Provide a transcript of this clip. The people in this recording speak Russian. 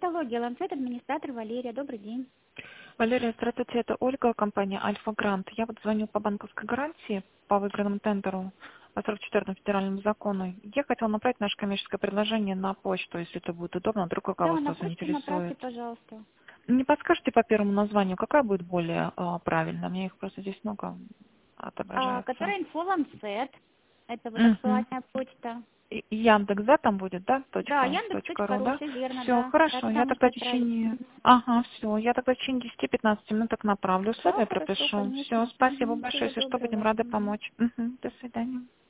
стоматология, Ланцет, администратор Валерия. Добрый день. Валерия, здравствуйте, это Ольга, компания Альфа Грант. Я вот звоню по банковской гарантии по выигранному тендеру по 44-му федеральному закону. Я хотела направить наше коммерческое предложение на почту, если это будет удобно, вдруг Да, на руководство почту направьте, заинтересует. пожалуйста. Не подскажете по первому названию, какая будет более правильная? Мне их просто здесь много отображается. Которая инфо Ланцет. Это вот Угу. актуальная почта. Яндекс, да, там будет, да? Да, Точка ру, Яндекс.ру, да? все верно, Все, да. Да, хорошо. туда Я тогда можете в отправить. течение... Ага, все. Я тогда в течение 10-15 минут так направлю. Да, Условия хорошо, пропишу. Все, конечно. спасибо большое. Всего Если что, доброго. будем рады помочь. До свидания.